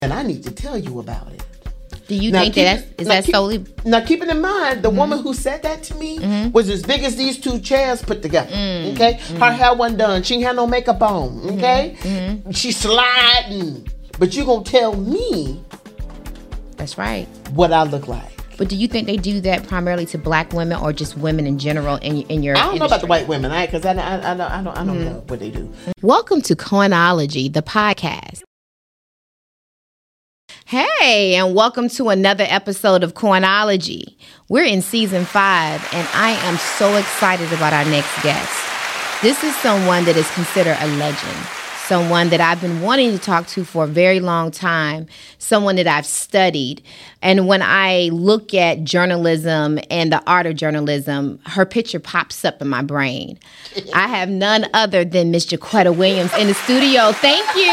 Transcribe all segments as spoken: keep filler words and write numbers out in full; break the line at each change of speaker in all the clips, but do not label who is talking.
And I need to tell you about it.
Do you now think that that's, is that
keep,
solely?
Now, keeping in mind, the mm-hmm. woman who said that to me mm-hmm. was as big as these two chairs put together. Mm-hmm. Okay? Mm-hmm. Her hair wasn't done. She ain't had no makeup on. Okay? Mm-hmm. She's sliding. But you going to tell me.
That's right.
What I look like.
But do you think they do that primarily to black women or just women in general in, in your
I don't
industry?
know about the white women, because I, I, I, I don't, I don't, I don't mm-hmm. know what they do.
Welcome to Coinology, the podcast. Hey, and welcome to another episode of Coinology. We're in season five, and I am so excited about our next guest. This is someone that is considered a legend, someone that I've been wanting to talk to for a very long time, someone that I've studied. And when I look at journalism and the art of journalism, her picture pops up in my brain. I have none other than Miss Jaquetta Williams in the studio. Thank you.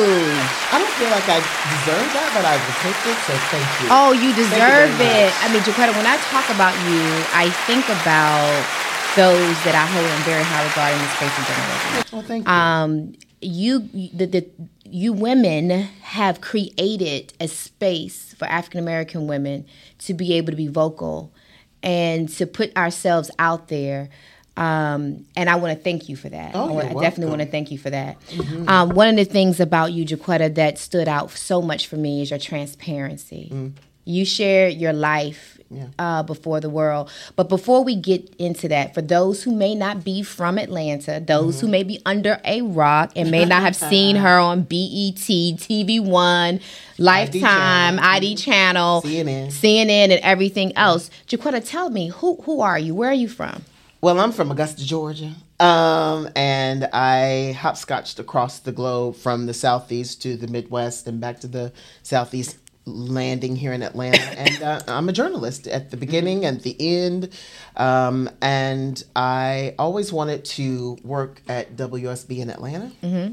I don't feel like I deserve that, but I will take it, so thank you.
Oh, you deserve it. I mean, Jaquetta, when I talk about you, I think about those that I hold in very high regard in the space of journalism.
Well, thank you.
Um, you, the, the, you women have created a space for African American women to be able to be vocal and to put ourselves out there. Um, and I want to thank you for that.
Oh,
I, wanna,
you're
I definitely
welcome.
want to thank you for that.
Mm-hmm.
Um, one of the things about you, Jaquetta, that stood out so much for me is your transparency. Mm. You share your life yeah. uh, before the world. But before we get into that, for those who may not be from Atlanta, those mm-hmm. who may be under a rock and may not have seen her on B E T, T V One, Lifetime, I D Channel,
C N N,
C N N, and everything else, Jaquetta, tell me, who who are you? Where are you from?
Well, I'm from Augusta, Georgia, um, and I hopscotched across the globe from the Southeast to the Midwest and back to the Southeast, landing here in Atlanta. And uh, I'm a journalist at the beginning and the end, um, and I always wanted to work at W S B in Atlanta. Mm-hmm.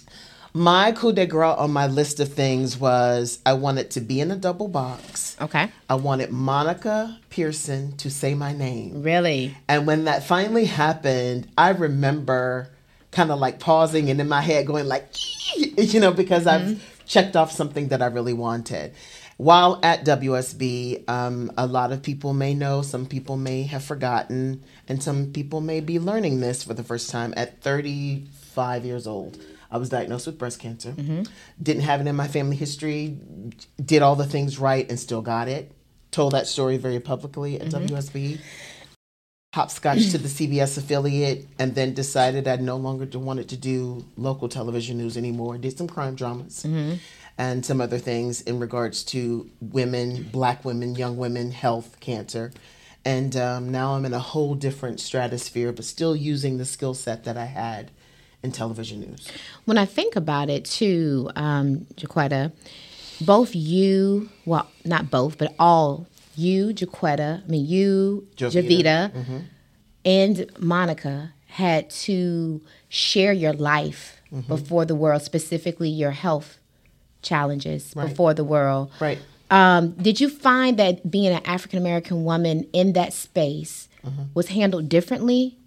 My coup de grace on my list of things was I wanted to be in a double box.
Okay.
I wanted Monica Pearson to say my name.
Really?
And when that finally happened, I remember kind of like pausing and in my head going like, you know, because mm-hmm. I've checked off something that I really wanted. While at W S B, um, a lot of people may know, some people may have forgotten, and some people may be learning this for the first time. At thirty-five years old, I was diagnosed with breast cancer. Mm-hmm. Didn't have it in my family history. Did all the things right and still got it. Told that story very publicly at mm-hmm. W S B. Hopscotch to the C B S affiliate, and then decided I no longer wanted to do local television news anymore. Did some crime dramas mm-hmm. and some other things in regards to women, black women, young women, health, cancer. And um, now I'm in a whole different stratosphere, but still using the skill set that I had in television news.
When I think about it too, um, Jaquetta, both you, well, not both, but all you, Jaquetta, I mean, you, Jovita, Jovita mm-hmm. and Monica had to share your life mm-hmm. before the world, specifically your health challenges right. before the world.
Right.
Um, did you find that being an African-American woman in that space mm-hmm. was handled differently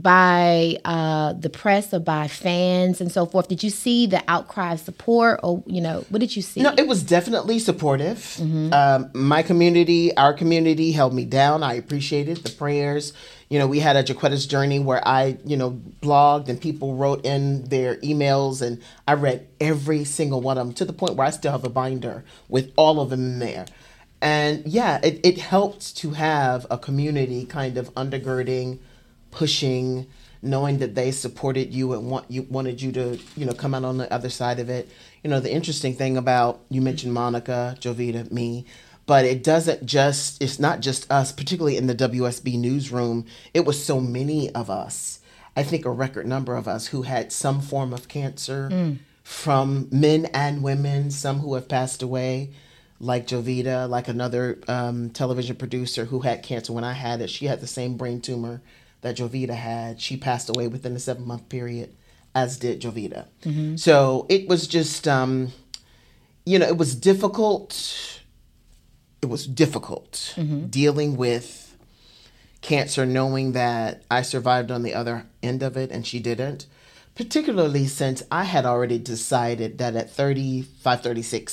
by uh, the press or by fans and so forth? Did you see the outcry of support, or, you know, what did you see?
No, it was definitely supportive. Mm-hmm. Um, my community, our community held me down. I appreciated the prayers. You know, we had a Jaquetta's Journey where I, you know, blogged and people wrote in their emails, and I read every single one of them to the point where I still have a binder with all of them in there. And yeah, it, it helped to have a community kind of undergirding, pushing, knowing that they supported you and want you wanted you to, you know, come out on the other side of it. You know, the interesting thing about, you mentioned Monica, Jovita, me, but it doesn't just, it's not just us, particularly in the W S B newsroom. It was so many of us, I think a record number of us who had some form of cancer, mm. from men and women, some who have passed away, like Jovita, like another um, television producer who had cancer when I had it. She had the same brain tumor that Jovita had. She passed away within a seven month period, as did Jovita. Mm-hmm. So it was just, um, you know, it was difficult. It was difficult mm-hmm. dealing with cancer, knowing that I survived on the other end of it and she didn't. particularly since I had already decided that at thirty-five, thirty-six,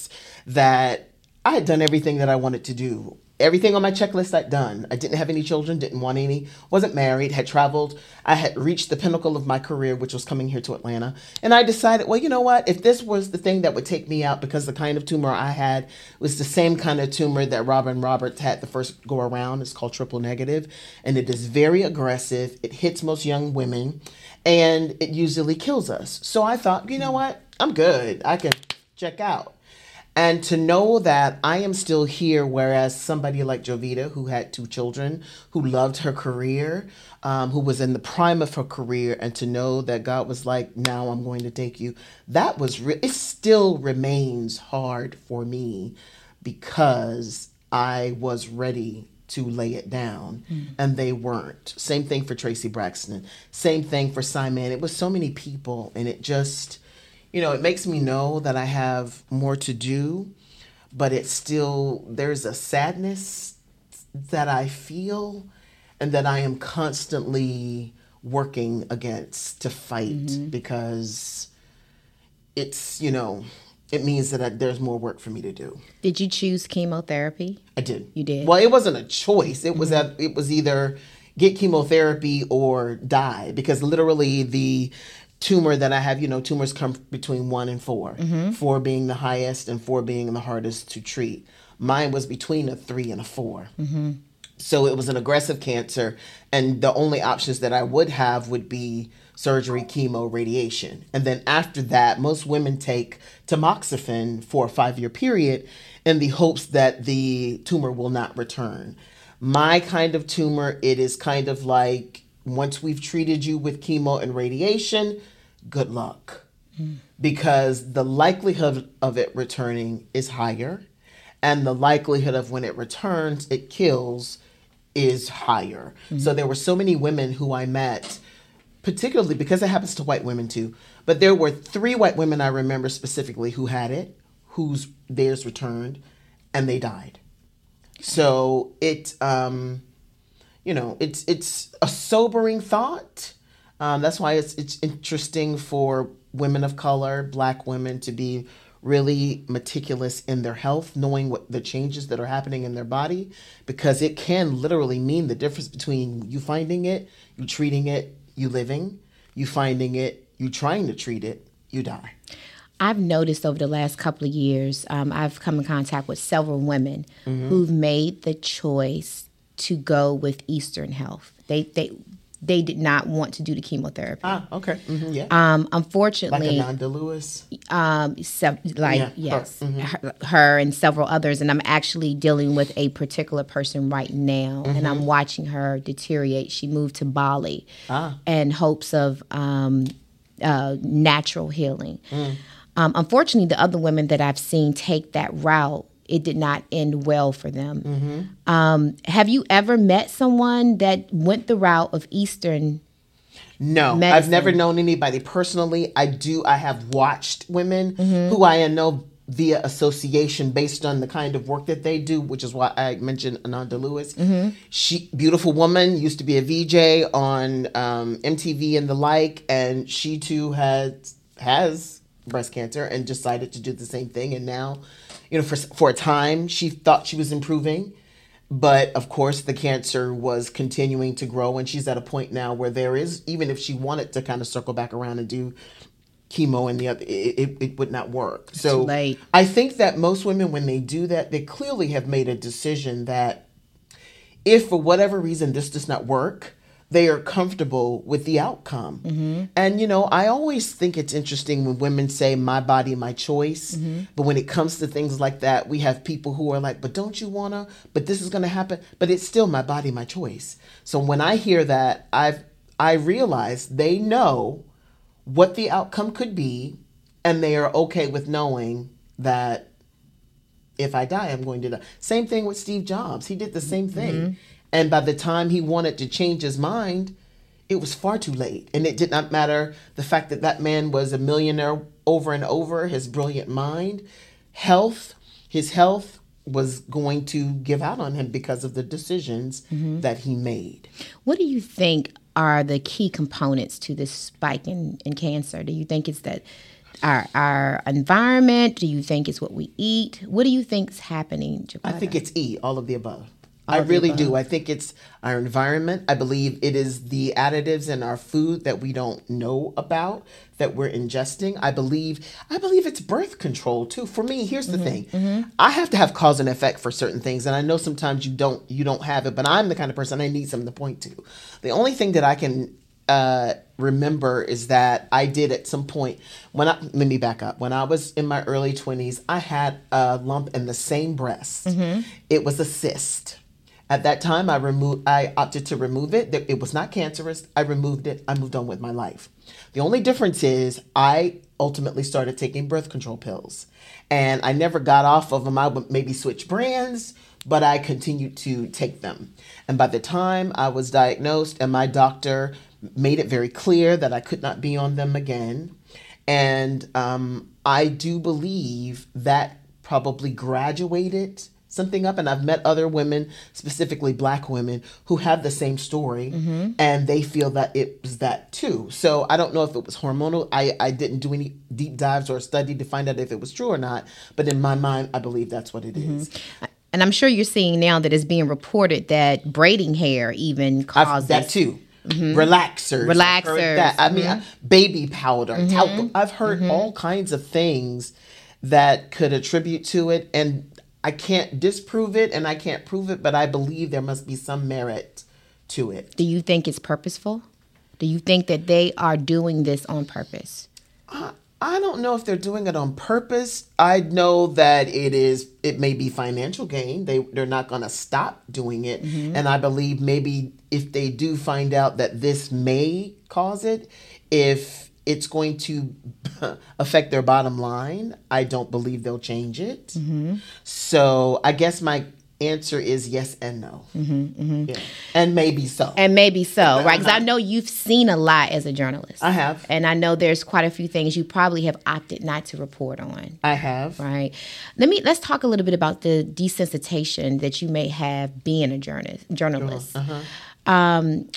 that I had done everything that I wanted to do. Everything on my checklist I'd done. I didn't have any children, didn't want any, wasn't married, had traveled. I had reached the pinnacle of my career, which was coming here to Atlanta. And I decided, well, you know what? If this was the thing that would take me out, because the kind of tumor I had was the same kind of tumor that Robin Roberts had the first go around. It's called triple negative. And it is very aggressive. It hits most young women. And it usually kills us. So I thought, you know what? I'm good. I can check out. And to know that I am still here, whereas somebody like Jovita, who had two children, who loved her career, um, who was in the prime of her career, and to know that God was like, now I'm going to take you, that was, re- it still remains hard for me because I was ready to lay it down, mm. and they weren't. Same thing for Tracy Braxton. Same thing for Simon. It was so many people, and it just... You know, it makes me know that I have more to do, but it's still, there's a sadness that I feel and that I am constantly working against to fight, mm-hmm. because it's, you know, it means that I, there's more work for me to do.
Did you choose chemotherapy?
I did.
You did?
Well, it wasn't a choice. It mm-hmm. was a, it was either get chemotherapy or die, because literally the tumor that I have, you know, tumors come between one and four, mm-hmm. four being the highest and four being the hardest to treat. Mine was between a three and a four. Mm-hmm. So it was an aggressive cancer. And the only options that I would have would be surgery, chemo, radiation. And then after that, most women take tamoxifen for a five-year period in the hopes that the tumor will not return. My kind of tumor, it is kind of like, once we've treated you with chemo and radiation, good luck. Mm. Because the likelihood of it returning is higher, and the likelihood of when it returns, it kills, is higher. Mm. So there were so many women who I met, particularly because it happens to white women too, but there were three white women I remember specifically who had it, whose theirs returned, and they died. So it... Um, You know, it's it's a sobering thought. Um, that's why it's it's interesting for women of color, Black women, to be really meticulous in their health, knowing what the changes that are happening in their body, because it can literally mean the difference between you finding it, you treating it, you living, you finding it, you trying to treat it, you die.
I've noticed over the last couple of years, um, I've come in contact with several women mm-hmm. who've made the choice to go with Eastern Health. They they they did not want to do the chemotherapy.
Ah, okay. Mm-hmm, yeah.
Um, unfortunately,
like Ananda Lewis.
Um, se- like yeah, yes,
her. Mm-hmm.
her, her and several others, and I'm actually dealing with a particular person right now, mm-hmm. and I'm watching her deteriorate. She moved to Bali, ah. in hopes of um, uh, natural healing. Mm. Um, unfortunately, the other women that I've seen take that route, it did not end well for them. Mm-hmm. Um, have you ever met someone that went the route of Eastern
No,
medicine?
I've never known anybody personally. I do. I have watched women mm-hmm. who I know via association based on the kind of work that they do, which is why I mentioned Ananda Lewis. Mm-hmm. She, beautiful woman, used to be a V J on um, M T V and the like, and she too had has breast cancer and decided to do the same thing. And now, you know, for for a time, she thought she was improving. But, of course, the cancer was continuing to grow. And she's at a point now where there is, even if she wanted to kind of circle back around and do chemo and the other, it, it, it would not work.
It's
so
too late.
I think that most women, when they do that, they clearly have made a decision that if for whatever reason this does not work, they are comfortable with the outcome. Mm-hmm. And, you know, I always think it's interesting when women say, my body, my choice. Mm-hmm. But when it comes to things like that, we have people who are like, but don't you want to? But this is going to happen. But it's still my body, my choice. So when I hear that, I've I realize they know what the outcome could be. And they are okay with knowing that if I die, I'm going to die. Same thing with Steve Jobs. He did the same thing. Mm-hmm. And by the time he wanted to change his mind, it was far too late. And it did not matter the fact that that man was a millionaire over and over, his brilliant mind. Health, his health was going to give out on him because of the decisions mm-hmm. that he made.
What do you think are the key components to this spike in, in cancer? Do you think it's that our our environment? Do you think it's what we eat? What do you think's happening, Jaquetta?
I think it's E, all of the above. All I really above. do. I think it's our environment. I believe it is the additives in our food that we don't know about that we're ingesting. I believe I believe it's birth control too. For me, here's the mm-hmm, thing. Mm-hmm. I have to have cause and effect for certain things, and I know sometimes you don't you don't have it, but I'm the kind of person I need something to point to. The only thing that I can uh, remember is that I did at some point when I let me back up. When I was in my early twenties, I had a lump in the same breast. Mm-hmm. It was a cyst. At that time, I removed. I opted to remove it. It was not cancerous. I removed it. I moved on with my life. The only difference is I ultimately started taking birth control pills, and I never got off of them. I would maybe switch brands, but I continued to take them. And by the time I was diagnosed, and my doctor made it very clear that I could not be on them again, and um, I do believe that probably graduated something up. And I've met other women, specifically Black women, who have the same story, mm-hmm. and they feel that it was that too. So I don't know if it was hormonal. I, I didn't do any deep dives or study to find out if it was true or not. But in my mind, I believe that's what it mm-hmm. is.
And I'm sure you're seeing now that it's being reported that braiding hair even causes...
I've, that too. Mm-hmm. Relaxers.
Relaxers.
That. I mean, mm-hmm. baby powder, mm-hmm. talcum. I've heard mm-hmm. all kinds of things that could attribute to it. And I can't disprove it and I can't prove it, but I believe there must be some merit to it.
Do you think it's purposeful? Do you think that they are doing this on purpose?
Uh, I don't know if they're doing it on purpose. I know that it is. It may be financial gain. They, they're not going to stop doing it. Mm-hmm. And I believe maybe if they do find out that this may cause it, if it's going to affect their bottom line, I don't believe they'll change it. Mm-hmm. So I guess my answer is yes and no. Mm-hmm, mm-hmm. Yeah. And maybe so.
And maybe so, right? Because I know you've seen a lot as a journalist.
I have.
And I know there's quite a few things you probably have opted not to report on.
I have.
Right. Let me, let's talk a little bit about the desensitization that you may have being a journalist. journalist. Uh-huh. Um,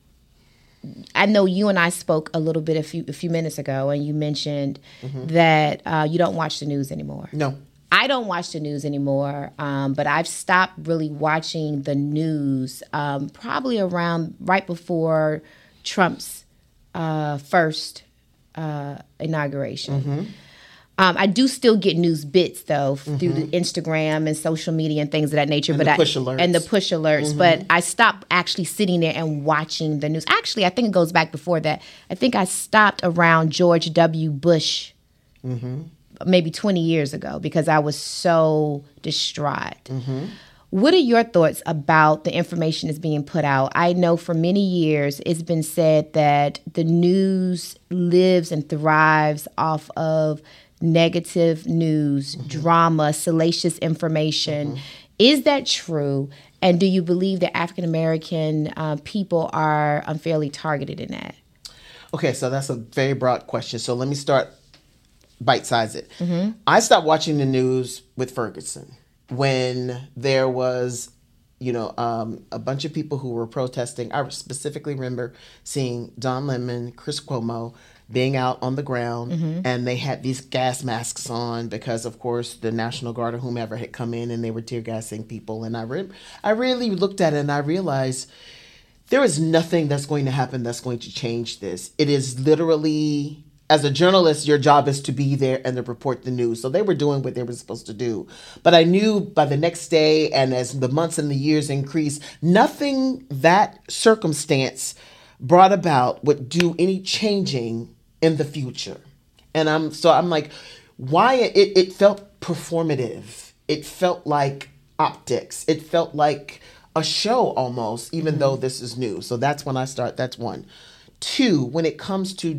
I know you and I spoke a little bit a few a few minutes ago, and you mentioned mm-hmm. that uh, you don't watch the news anymore.
No.
I don't watch the news anymore, um, but I've stopped really watching the news um, probably around right before Trump's uh, first uh, inauguration. Mm-hmm. Um, I do still get news bits though mm-hmm. through the Instagram and social media and things of that nature,
and
but
the
I,
push alerts.
and the push alerts. Mm-hmm. But I stopped actually sitting there and watching the news. Actually, I think it goes back before that. I think I stopped around George W. Bush, mm-hmm. maybe twenty years ago, because I was so distraught. Mm-hmm. What are your thoughts about the information that's being put out? I know for many years it's been said that the news lives and thrives off of negative news, mm-hmm. drama, salacious information. Mm-hmm. Is that true? And do you believe that African American uh, people are unfairly targeted in that?
Okay, so that's a very broad question. So let me start bite-size it. Mm-hmm. I stopped watching the news with Ferguson when there was, you know, um, a bunch of people who were protesting. I specifically remember seeing Don Lemon, Chris Cuomo, being out on the ground, mm-hmm. and they had these gas masks on because, of course, the National Guard or whomever had come in and they were tear gassing people. And I, re- I really looked at it and I realized there is nothing that's going to happen that's going to change this. It is literally, as a journalist, your job is to be there and to report the news. So they were doing what they were supposed to do. But I knew by the next day, and as the months and the years increased, nothing that circumstance brought about would do any changing in the future. And I'm so I'm like, why it, it felt performative. It felt like optics. It felt like a show almost, even mm-hmm. though this is new. So that's when I start. That's one. Two, when it comes to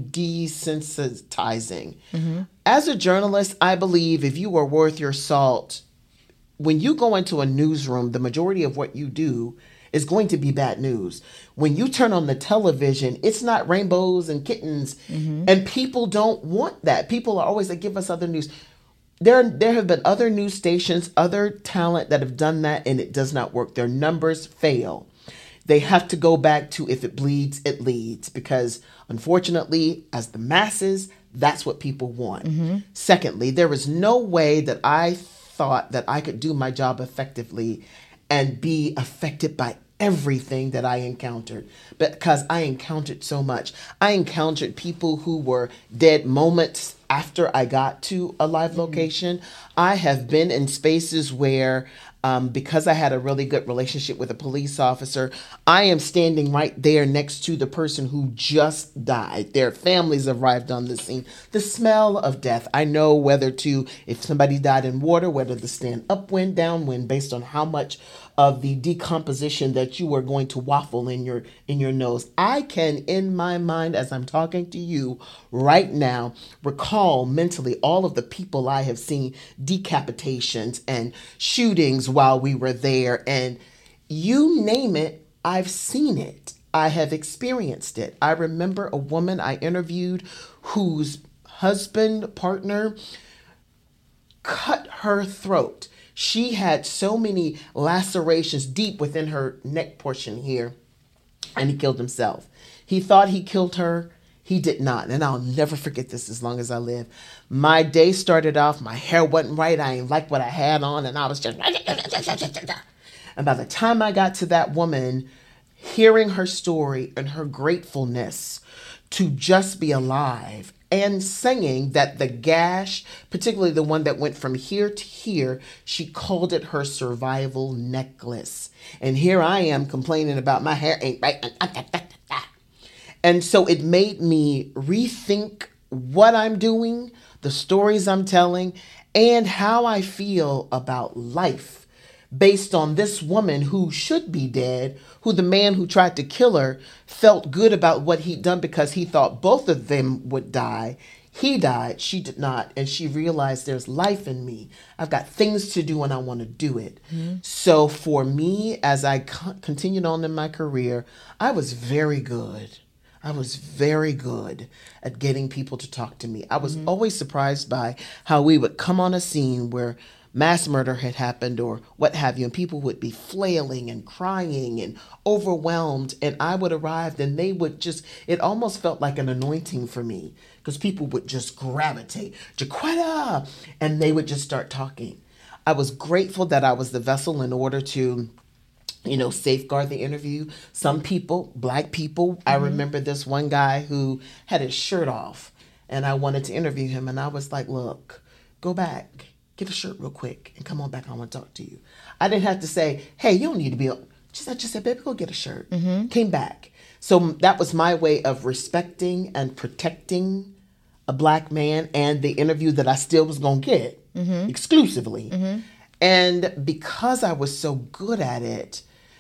desensitizing. Mm-hmm. As a journalist, I believe if you are worth your salt, when you go into a newsroom, the majority of what you do is going to be bad news. When you turn on the television, it's not rainbows and kittens. Mm-hmm. And people don't want that. People are always like, give us other news. There, there have been other news stations, other talent that have done that, and it does not work. Their numbers fail. They have to go back to if it bleeds, it leads. Because unfortunately, as the masses, That's what people want. Mm-hmm. Secondly, there was no way that I thought that I could do my job effectively and be affected by everything that I encountered, because I encountered so much. I encountered people who were dead moments after I got to a live location. I have been in spaces where Um, because I had a really good relationship with a police officer, I am standing right there next to the person who just died. Their families arrived on the scene. The smell of death. I know whether to, if somebody died in water, whether to stand upwind, downwind, based on how much of the decomposition that you are going to waffle in your in your nose. I can, in my mind, as I'm talking to you right now, recall mentally all of the people I have seen, decapitations and shootings while we were there, and you name it, I've seen it. I have experienced it. I remember a woman I interviewed whose husband, partner, cut her throat. She had so many lacerations deep within her neck portion here, and he killed himself. He thought he killed her. He did not. And I'll never forget this as long as I live. My day started off, my hair wasn't right. I didn't like what I had on, and I was just... And by the time I got to that woman, hearing her story and her gratefulness to just be alive, and saying that the gash, particularly the one that went from here to here, she called it her survival necklace. And here I am complaining about my hair ain't right. And so it made me rethink what I'm doing, the stories I'm telling, and how I feel about life, based on this woman who should be dead, who the man who tried to kill her felt good about what he'd done because he thought both of them would die. He died, she did not, and she realized there's life in me. I've got things to do and I want to do it. Mm-hmm. So for me, as I co- continued on in my career, I was very good. I was very good at getting people to talk to me. I was mm-hmm. always surprised by how we would come on a scene where mass murder had happened or what have you, and people would be flailing and crying and overwhelmed, and I would arrive and they would just, it almost felt like an anointing for me, because people would just gravitate, Jaquetta, and they would just start talking. I was grateful that I was the vessel in order to, you know, safeguard the interview. Some people, Black people, mm-hmm. I remember this one guy who had his shirt off, and I wanted to interview him, and I was like, look, go back. Get a shirt real quick and come on back. I want to talk to you. I didn't have to say, hey, you don't need to be up. Just, I just said, baby, go get a shirt. Mm-hmm. Came back. So that was my way of respecting and protecting a Black man and the interview that I still was going to get mm-hmm. exclusively. Mm-hmm. And because I was so good at it,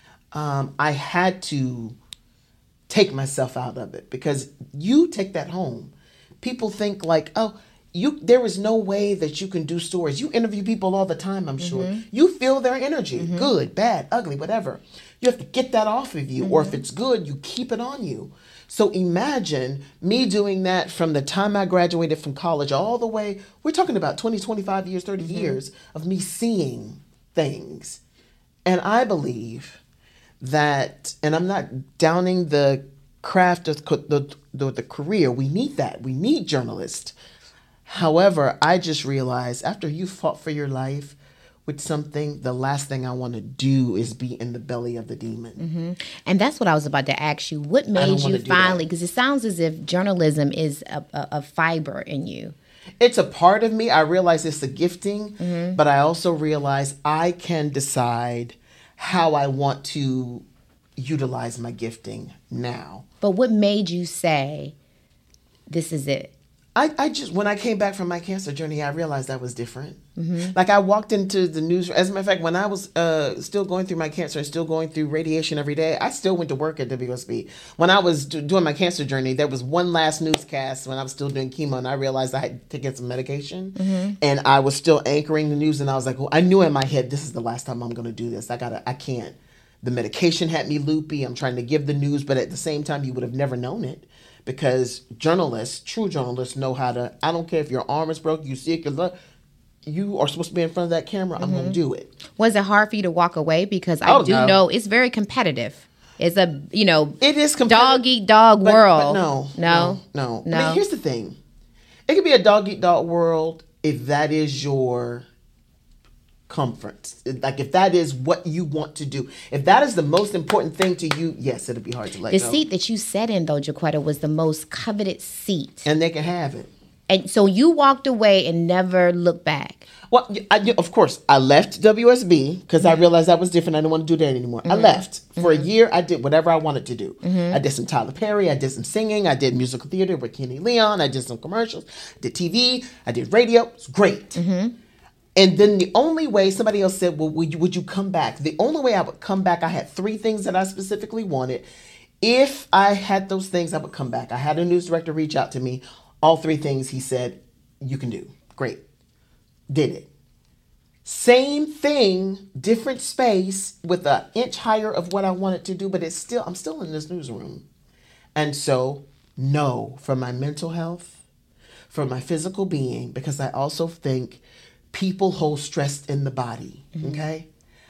um, I had to take myself out of it, because you take that home. People think like, oh, You, there is no way that you can do stories. You interview people all the time, I'm sure. Mm-hmm. You feel their energy, mm-hmm. good, bad, ugly, whatever. You have to get that off of you, mm-hmm. or if it's good, you keep it on you. So imagine me doing that from the time I graduated from college all the way, we're talking about twenty, twenty-five years, thirty mm-hmm. years of me seeing things. And I believe that, and I'm not downing the craft of the, the, the career, we need that. We need journalists. However, I just realized after you fought for your life with something, the last thing I want to do is be in the belly of the demon. Mm-hmm.
And that's what I was about to ask you. What made you finally, because it sounds as if journalism is a, a, a fiber in you.
It's a part of me. I realize it's a gifting, mm-hmm. but I also realize I can decide how I want to utilize my gifting now.
But what made you say, this is it?
I, I just, when I came back from my cancer journey, I realized I was different. Mm-hmm. Like I walked into the news. As a matter of fact, when I was uh, still going through my cancer and still going through radiation every day, I still went to work at W S B. When I was do, doing my cancer journey, there was one last newscast when I was still doing chemo, and I realized I had taken some medication, mm-hmm. and I was still anchoring the news, and I was like, well, I knew in my head, this is the last time I'm going to do this. I gotta, I can't. The medication had me loopy. I'm trying to give the news, but at the same time, you would have never known it. Because journalists, true journalists, know how to, I don't care if your arm is broken, you sick, you are supposed to be in front of that camera, mm-hmm. I'm going to do it.
Was it hard for you to walk away? Because I oh, do no. know it's very competitive. It's a, you know,
it is
dog eat dog
but,
world.
But no,
no,
no, no.
no.
I mean, here's the thing. It could be a dog eat dog world if that is your comfort. Like if that is what you want to do. If that is the most important thing to you, yes, it'll be hard to let
The
go.
seat that you sat in, though, Jaquetta, was the most coveted seat.
And they can have it.
And so you walked away and never looked back.
Well, I, of course, I left W S B because mm-hmm. I realized that was different. I didn't want to do that anymore. Mm-hmm. I left. For mm-hmm. a year, I did whatever I wanted to do. Mm-hmm. I did some Tyler Perry. I did some singing. I did musical theater with Kenny Leon. I did some commercials. I did T V. I did radio. It was great. Mm-hmm. And then the only way, somebody else said, well, would you, would you come back? The only way I would come back, I had three things that I specifically wanted. If I had those things, I would come back. I had a news director reach out to me. All three things he said, you can do. Great. Did it. Same thing, different space with an inch higher of what I wanted to do, but it's still, I'm still in this newsroom. And so, no, for my mental health, for my physical being, because I also think people hold stress in the body, mm-hmm. okay?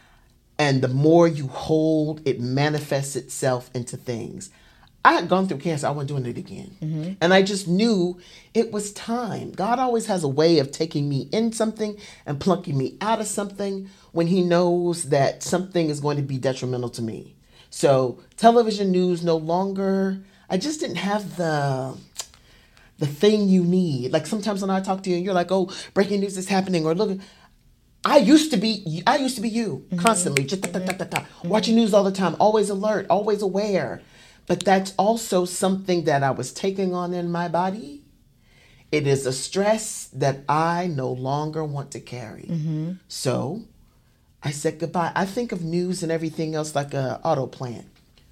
And the more you hold, it manifests itself into things. I had gone through cancer. I wasn't doing it again. Mm-hmm. And I just knew it was time. God always has a way of taking me in something and plunking me out of something when he knows that something is going to be detrimental to me. So television news no longer, I just didn't have the... the thing you need. Like sometimes when I talk to you and you're like, oh, breaking news is happening, or look, I used to be, I used to be you mm-hmm. constantly, just da, da, da, da, da, mm-hmm. watching news all the time, always alert, always aware. But that's also something that I was taking on in my body. It is a stress that I no longer want to carry. Mm-hmm. So I said goodbye. I think of news and everything else like a auto plant.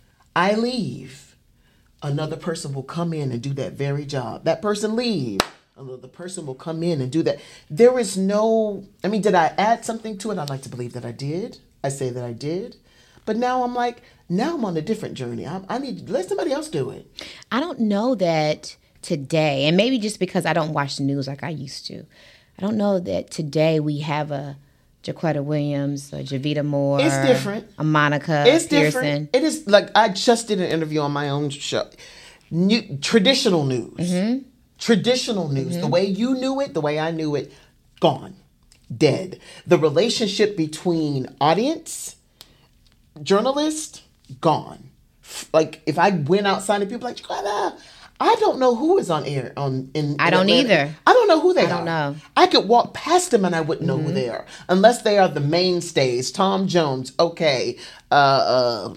I leave. Another person will come in and do that very job. That person leaves. Another person will come in and do that. There is no, I mean, did I add something to it? I'd like to believe that I did. I say that I did. But now I'm like, now I'm on a different journey. I, I need, let somebody else do it.
I don't know that today, and maybe just because I don't watch the news like I used to, I don't know that today we have a Jaquetta Williams, a Javita Moore.
It's different.
A Monica
It's
Pearson.
different. It is like, I just did an interview on my own show. New, traditional news. Mm-hmm. Traditional news. Mm-hmm. The way you knew it, the way I knew it, gone. Dead. The relationship between audience, journalist, gone. Like, if I went outside and people like, Jaquetta, I don't know who is on air on in, in
I don't
Atlanta.
either.
I don't know who they
I
are.
I don't know.
I could walk past them and I wouldn't know mm-hmm. who they are unless they are the mainstays. Tom Jones, okay. Uh, uh,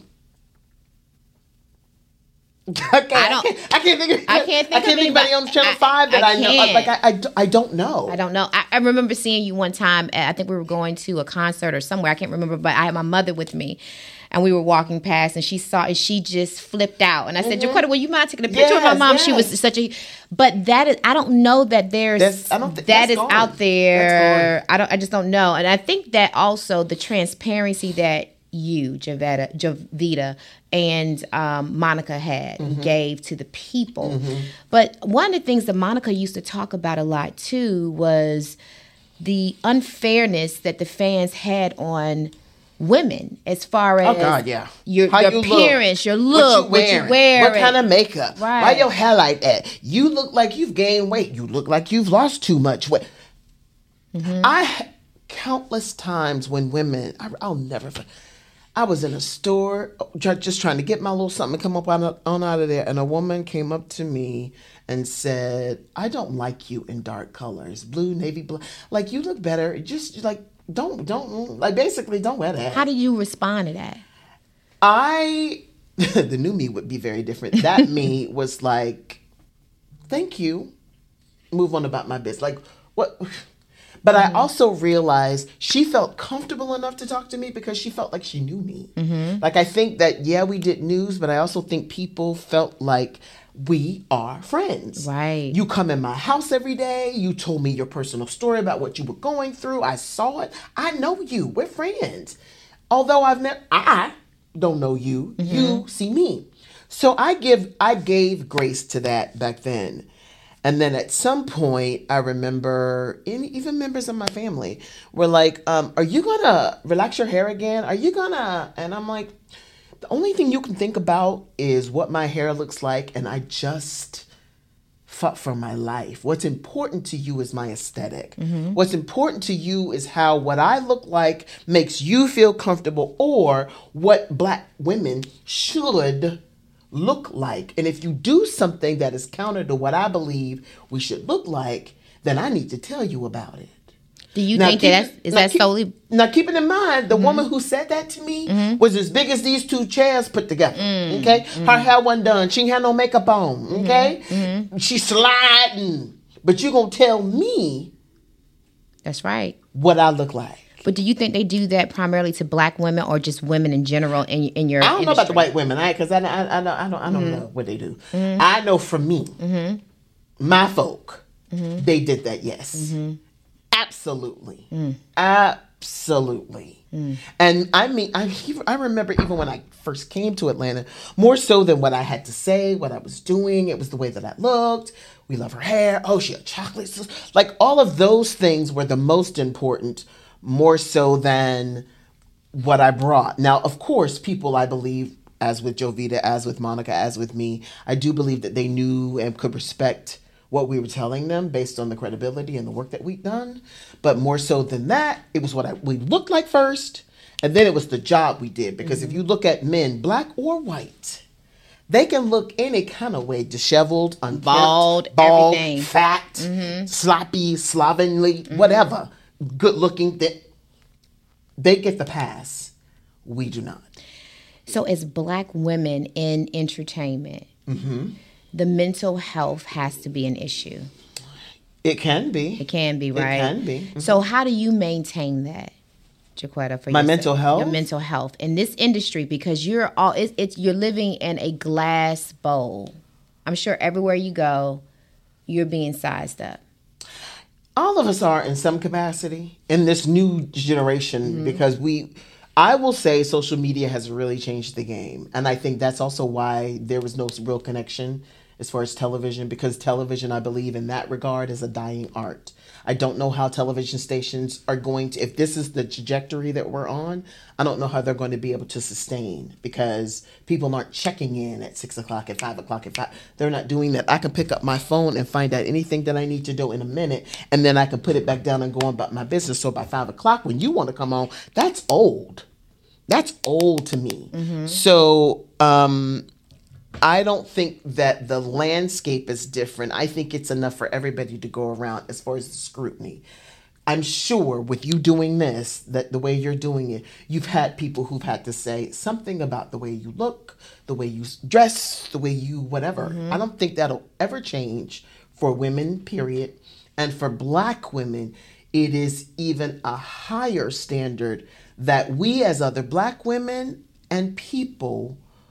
okay, I, don't, I, can't, I can't think of
I can't think,
I can't
of
think anybody on Channel
I,
Five that I,
I
know. Like I, I, I don't know.
I don't know. I, I remember seeing you one time. At, I think we were going to a concert or somewhere. I can't remember, but I had my mother with me. And we were walking past, and she saw it. She just flipped out, and I said, mm-hmm. "Jaquetta, will you mind taking a picture yes, of my mom?" Yes. She was such a, but that is, I don't know that there's that's, I don't th- that is gone. out there. I don't, I just don't know, and I think that also the transparency that you, Javita, Javita, and um, Monica had mm-hmm. gave to the people. Mm-hmm. But one of the things that Monica used to talk about a lot too was the unfairness that the fans had on women, as far as
oh God, yeah.
your, your
you
appearance,
look,
your look, what you, what you wear,
what kind of makeup,
right.
why your hair like that? You look like you've gained weight. You look like you've lost too much weight. Mm-hmm. I countless times when women, I, I'll never. I was in a store just trying to get my little something to come up on, on out of there, and a woman came up to me and said, "I don't like you in dark colors, blue, navy blue. Like you look better. Just like." Don't, don't, like basically don't wear that.
How did you respond to that?
I, the new me would be very different. That me was like, thank you. Move on about my business. Like, what? But mm-hmm. I also realized she felt comfortable enough to talk to me because she felt like she knew me. Mm-hmm. Like, I think that, yeah, we did news, but I also think people felt like we are friends.
Right.
You come in my house every day. You told me your personal story about what you were going through. I saw it. I know you. We're friends. Although I've never, I don't know you. Mm-hmm. You see me. So I give, I gave grace to that back then. And then at some point, I remember, even members of my family were like, um, are you going to relax your hair again? Are you going to, and I'm like, the only thing you can think about is what my hair looks like. And I just fought for my life. What's important to you is my aesthetic. Mm-hmm. What's important to you is how what I look like makes you feel comfortable, or what black women should look like. And if you do something that is counter to what I believe we should look like, then I need to tell you about it.
Do you
now,
think that that's, is that
keep,
solely?
Now, keeping in mind, the mm-hmm. woman who said that to me mm-hmm. was as big as these two chairs put together. Mm-hmm. Okay, mm-hmm. her hair wasn't done. She ain't had no makeup on. Okay, mm-hmm. she sliding, but you gonna tell me?
That's right.
What I look like.
But do you think they do that primarily to black women, or just women in general in in your?
I don't
industry?
know about the white women, I because I, I I don't I don't I don't mm-hmm. know what they do. Mm-hmm. I know for me, mm-hmm. my folk, mm-hmm. they did that. Yes. Mm-hmm. Absolutely. Mm. Absolutely. Mm. And I mean, I I remember even when I first came to Atlanta, more so than what I had to say, what I was doing, it was the way that I looked. We love her hair. Oh, she had chocolates. Like all of those things were the most important, more so than what I brought. Now, of course, people, I believe, as with Jovita, as with Monica, as with me, I do believe that they knew and could respect what we were telling them based on the credibility and the work that we'd done. But more so than that, it was what I, we looked like first, and then it was the job we did. Because mm-hmm. if you look at men, black or white, they can look any kind of way, disheveled, unkempt,
bald,
bald
everything.
Fat, mm-hmm. sloppy, slovenly, mm-hmm. whatever, good looking. They, they get the pass. We do not.
So as black women in entertainment, mm-hmm. the mental health has to be an issue.
It can be.
It can be, right?
It can be. Mm-hmm.
So how do you maintain that, Jaquetta, for
my
yourself?
mental health?
Your mental health in this industry, because you're all it's, it's you're living in a glass bowl. I'm sure everywhere you go, you're being sized up.
All of us are in some capacity in this new generation, mm-hmm. because we I will say social media has really changed the game. And I think that's also why there was no real connection as far as television, because television, I believe in that regard, is a dying art. I don't know how television stations are going to, if this is the trajectory that we're on, I don't know how they're going to be able to sustain, because people aren't checking in at six o'clock, at five o'clock, at five. They're not doing that. I can pick up my phone and find out anything that I need to do in a minute, and then I can put it back down and go on about my business. So by five o'clock, when you want to come on, that's old. That's old to me. Mm-hmm. So um, I don't think that the landscape is different. I think it's enough for everybody to go around as far as the scrutiny. I'm sure with you doing this, that the way you're doing it, you've had people who've had to say something about the way you look, the way you dress, the way you whatever. Mm-hmm. I don't think that'll ever change for women, period. And for black women, it is even a higher standard that we as other black women and people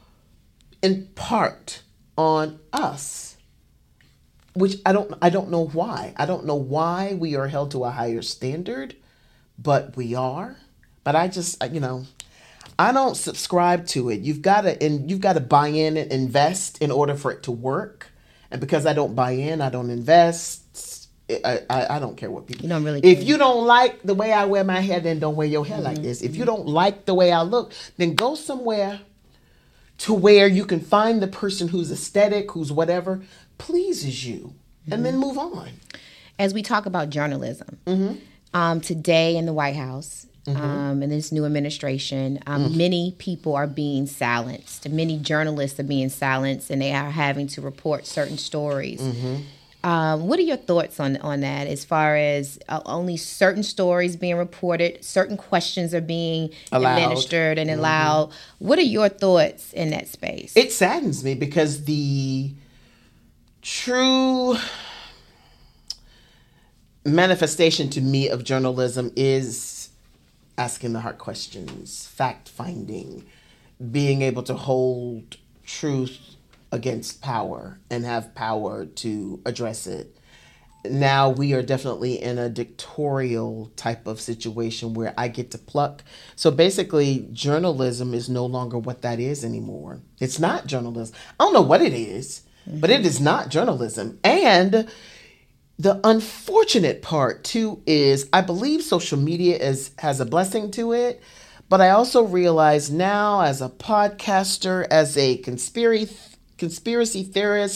impart on us, which I don't I don't know why. I don't know why we are held to a higher standard, but we are. But I just, you know, I don't subscribe to it. You've got to and you've got to buy in and invest in order for it to work. And because I don't buy in, I don't invest. I, I, I don't care what people.
You don't really.
If
care.
you don't like the way I wear my hair, then don't wear your hair mm-hmm. like this. If you don't like the way I look, then go somewhere to where you can find the person who's aesthetic, who's whatever pleases you, mm-hmm. and then move on.
As we talk about journalism,
mm-hmm.
um, today in the White House, mm-hmm. um, in this new administration, um, mm-hmm. many people are being silenced. Many journalists are being silenced, and they are having to report certain stories. Mm-hmm. Um, what are your thoughts on, on that, as far as uh, only certain stories being reported, certain questions are being allowed. administered and mm-hmm. allowed? What are your thoughts in that space?
It saddens me, because the true manifestation to me of journalism is asking the hard questions, fact-finding, being able to hold truth against power and have power to address it. Now we are definitely in a dictatorial type of situation where I get to pluck. So basically, journalism is no longer what that is anymore. It's not journalism. I don't know what it is, mm-hmm. but it is not journalism. And the unfortunate part too is I believe social media is has a blessing to it, but I also realize now, as a podcaster, as a conspiracy conspiracy theorist,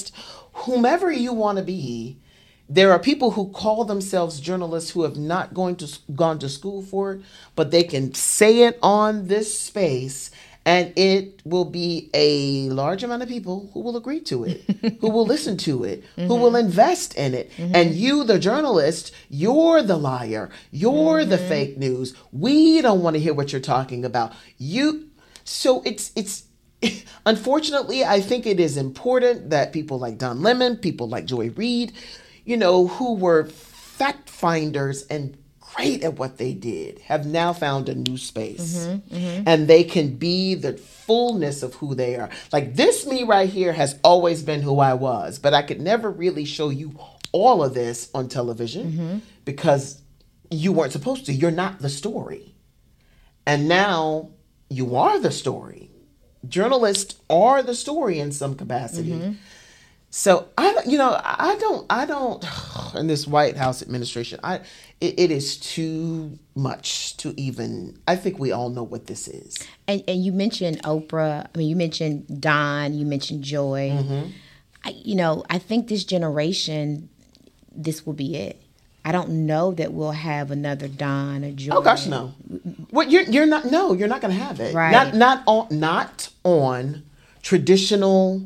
whomever you want to be, there are people who call themselves journalists who have not going to gone to school for it, but they can say it on this space, and it will be a large amount of people who will agree to it, who will listen to it, mm-hmm. who will invest in it. Mm-hmm. And you, the journalist, you're the liar. You're mm-hmm. the fake news. We don't want to hear what you're talking about. You. So it's it's. Unfortunately, I think it is important that people like Don Lemon, people like Joy Reid, you know, who were fact finders and great at what they did, have now found a new space. Mm-hmm, mm-hmm. And they can be the fullness of who they are. Like this me right here has always been who I was, but I could never really show you all of this on television mm-hmm. because you weren't supposed to. You're not the story. And now you are the story. Journalists are the story in some capacity. Mm-hmm. So I, you know, I don't, I don't, in this White House administration, I, it, it is too much to even, I think we all know what this is.
And, and you mentioned Oprah. I mean, you mentioned Don, you mentioned Joy. Mm-hmm. I, you know, I think this generation, this will be it. I don't know that we'll have another Don or Joy.
Oh gosh, no. What you're you're not no, you're not going to have it.
Right.
Not not on not on traditional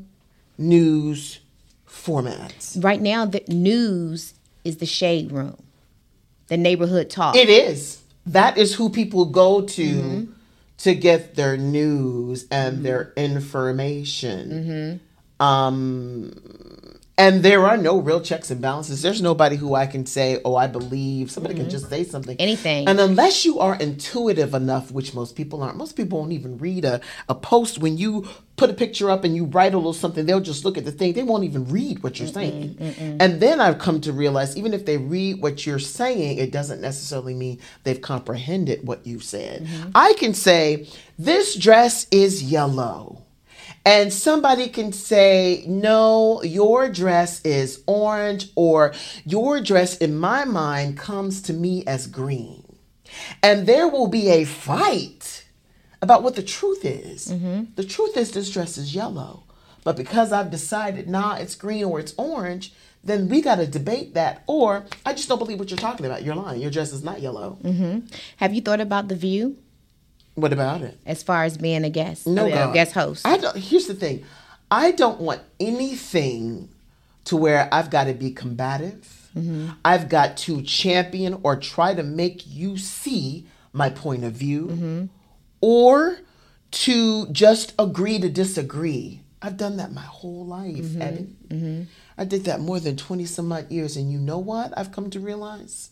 news formats.
Right now, the news is the shade room, the neighborhood talk.
It is. That is who people go to mm-hmm. to get their news and mm-hmm. their information. Mm-hmm. Um. And there are no real checks and balances. There's nobody who I can say, oh, I believe. Somebody mm-hmm. can just say something.
Anything.
And unless you are intuitive enough, which most people aren't, most people won't even read a, a post. When you put a picture up and you write a little something, they'll just look at the thing. They won't even read what you're mm-mm, saying. Mm-mm. And then I've come to realize, even if they read what you're saying, it doesn't necessarily mean they've comprehended what you've said. Mm-hmm. I can say, this dress is yellow. And somebody can say, no, your dress is orange, or your dress in my mind comes to me as green. And there will be a fight about what the truth is. Mm-hmm. The truth is this dress is yellow. But because I've decided, nah, it's green or it's orange, then we got to debate that. Or I just don't believe what you're talking about. You're lying. Your dress is not yellow.
Mm-hmm. Have you thought about The View?
What about it?
As far as being a guest,
no,
I mean, a guest host.
I don't, here's the thing. I don't want anything to where I've got to be combative. Mm-hmm. I've got to champion or try to make you see my point of view mm-hmm. or to just agree to disagree. I've done that my whole life, mm-hmm. Abby. Mm-hmm. I did that more than twenty some odd years. And you know what I've come to realize?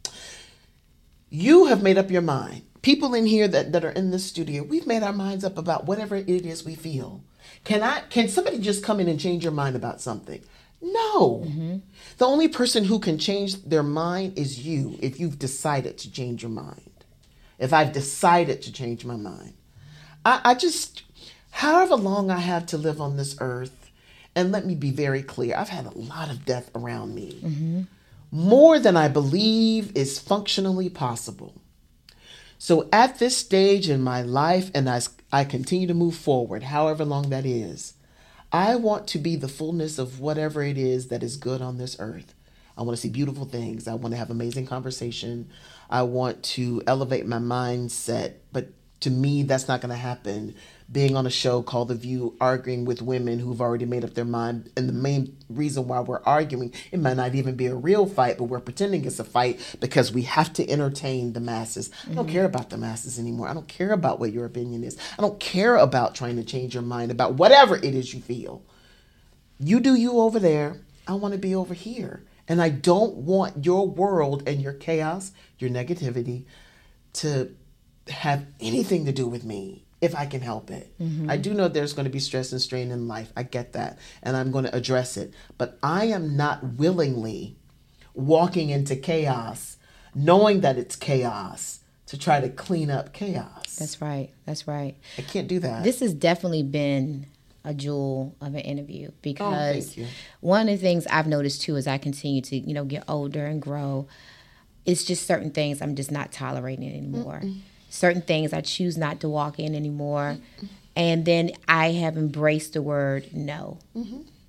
You have made up your mind. People in here that, that are in this studio, we've made our minds up about whatever it is we feel. Can I? Can somebody just come in and change your mind about something? No. Mm-hmm. The only person who can change their mind is you, if you've decided to change your mind. If I've decided to change my mind. I, I just, however long I have to live on this earth, and let me be very clear, I've had a lot of death around me. Mm-hmm. More than I believe is functionally possible. So at this stage in my life, and as I continue to move forward, however long that is, I want to be the fullness of whatever it is that is good on this earth. I want to see beautiful things. I want to have amazing conversation. I want to elevate my mindset. But to me, that's not going to happen being on a show called The View, arguing with women who've already made up their mind. And the main reason why we're arguing, it might not even be a real fight, but we're pretending it's a fight because we have to entertain the masses. Mm-hmm. I don't care about the masses anymore. I don't care about what your opinion is. I don't care about trying to change your mind about whatever it is you feel. You do you over there. I want to be over here. And I don't want your world and your chaos, your negativity to have anything to do with me. If I can help it. Mm-hmm. I do know there's going to be stress and strain in life. I get that. And I'm going to address it. But I am not willingly walking into chaos, knowing that it's chaos, to try to clean up chaos.
That's right. That's right.
I can't do that.
This has definitely been a jewel of an interview because
oh, thank you.
One of the things I've noticed too as I continue to, you know, get older and grow, it's just certain things I'm just not tolerating anymore. Mm-mm. Certain things I choose not to walk in anymore. And then I have embraced the word no. Mm-hmm.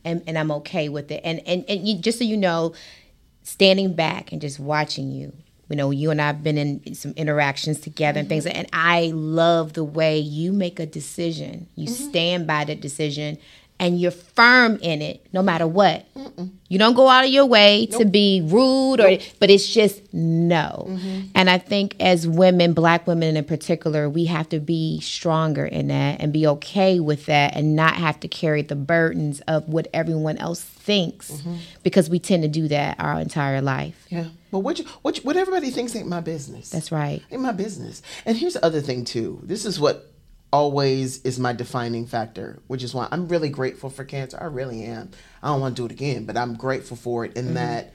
and, and I'm okay with it. And and, and you, just so you know, standing back and just watching you, you know, you and I have been in some interactions together mm-hmm. and things, and I love the way you make a decision. You mm-hmm. stand by the decision, and you're firm in it, no matter what. Mm-mm. You don't go out of your way nope. to be rude, or, nope. but it's just no. Mm-hmm. And I think as women, Black women in particular, we have to be stronger in that and be okay with that, and not have to carry the burdens of what everyone else thinks, mm-hmm. because we tend to do that our entire life.
Yeah, but what you, what you, what everybody thinks ain't my business.
That's right.
Ain't my business. And here's the other thing too. This is what always is my defining factor, which is why I'm really grateful for cancer. I really am. I don't want to do it again, but I'm grateful for it in mm-hmm. that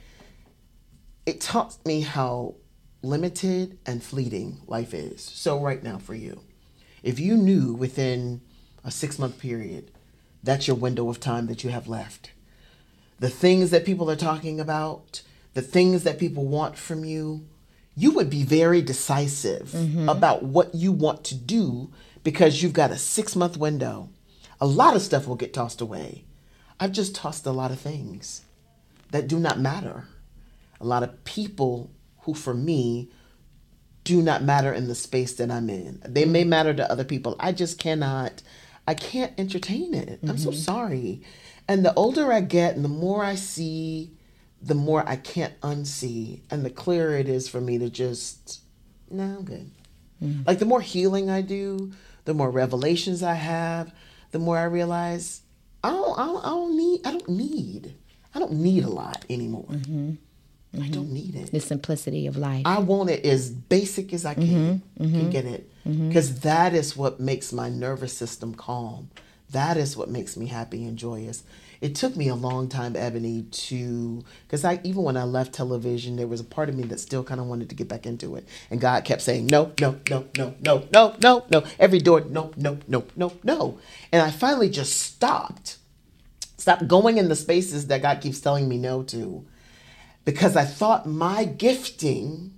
it taught me how limited and fleeting life is. So right now for you, if you knew within a six month period, that's your window of time that you have left. The things that people are talking about, the things that people want from you, you would be very decisive mm-hmm. about what you want to do, because you've got a six month window. A lot of stuff will get tossed away. I've just tossed a lot of things that do not matter. A lot of people who, for me, do not matter in the space that I'm in. They may matter to other people. I just cannot, I can't entertain it. Mm-hmm. I'm so sorry. And the older I get and the more I see, the more I can't unsee. And the clearer it is for me to just, no, I'm good. Mm-hmm. Like the more healing I do, the more revelations I have, the more I realize I don't, I don't, I don't need, I don't need, I don't need a lot anymore. Mm-hmm. Mm-hmm. I don't need it.
The simplicity of life.
I want it as basic as I can, mm-hmm. Mm-hmm. can get it. Because mm-hmm. that is what makes my nervous system calm. That is what makes me happy and joyous. It took me a long time, Ebony, to, because I even when I left television, there was a part of me that still kind of wanted to get back into it. And God kept saying, no, no, no, no, no, no, no, no. Every door, no, no, no, no, no. And I finally just stopped. Stopped going in the spaces that God keeps telling me no to. Because I thought my gifting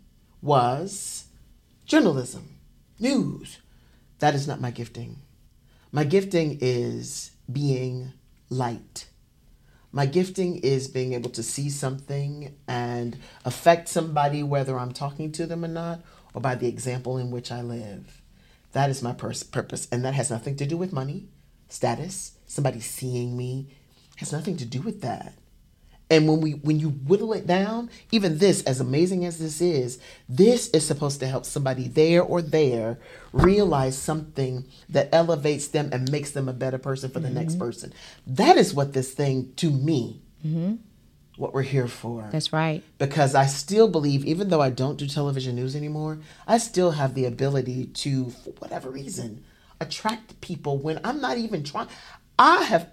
was journalism, news. That is not my gifting. My gifting is being light. My gifting is being able to see something and affect somebody, whether I'm talking to them or not, or by the example in which I live. That is my pers- purpose. And that has nothing to do with money, status, somebody seeing me. It has nothing to do with that. And when we when you whittle it down, even this, as amazing as this is, this is supposed to help somebody there or there realize something that elevates them and makes them a better person for the mm-hmm. next person. That is what this thing, to me, mm-hmm. what we're here for.
That's right.
Because I still believe, even though I don't do television news anymore, I still have the ability to, for whatever reason, attract people when I'm not even trying. I have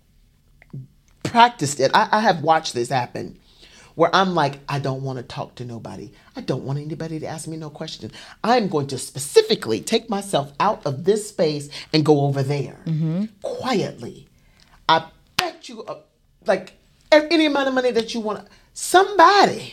practiced it. I, I have watched this happen where I'm like, I don't want to talk to nobody. I don't want anybody to ask me no question. I'm going to specifically take myself out of this space and go over there mm-hmm. quietly. I bet you, uh, like any amount of money that you want, somebody,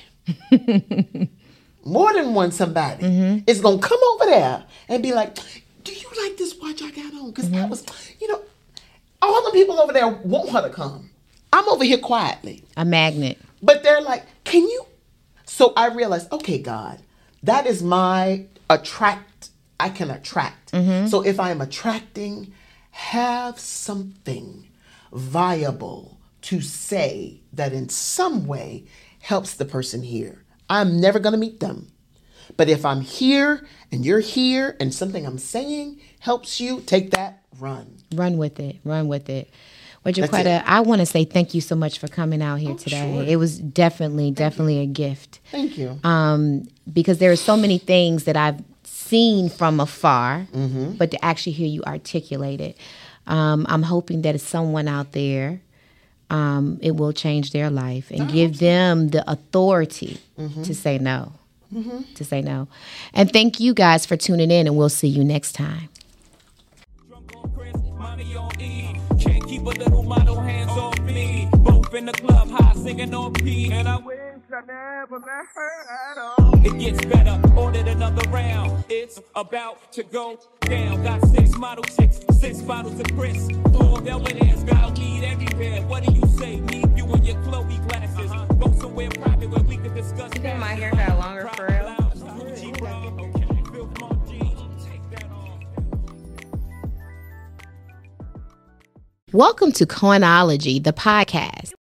more than one somebody, mm-hmm. is going to come over there and be like, do you like this watch I got on? Because mm-hmm. that was, you know, all the people over there want her to come. I'm over here quietly.
A magnet.
But they're like, can you? So I realized, okay, God, that is my attract. I can attract. Mm-hmm. So if I'm attracting, have something viable to say that in some way helps the person here. I'm never going to meet them. But if I'm here and you're here and something I'm saying helps you, take that, run.
Run with it. Run with it. Well, Jaquetta, I want to say thank you so much for coming out here oh, today. Sure. It was definitely, thank definitely you. a gift.
Thank you.
Um, because there are so many things that I've seen from afar, mm-hmm. but to actually hear you articulate it, um, I'm hoping that someone out there, um, it will change their life and I give them the authority mm-hmm. to say no, mm-hmm. to say no. And thank you guys for tuning in, and we'll see you next time. Keep a little model hands off me. Both in the club, high singing on P. And I wish I
never met her at all. It gets better, ordered another round. It's about to go down. Got six model chicks, six bottles of Chris. Four billionaires, got weed everywhere. What do you say? Need you in your Chloe glasses. Uh-huh. Go somewhere private where we can discuss.
You think my hair got longer for real? Welcome to Coinology, the podcast.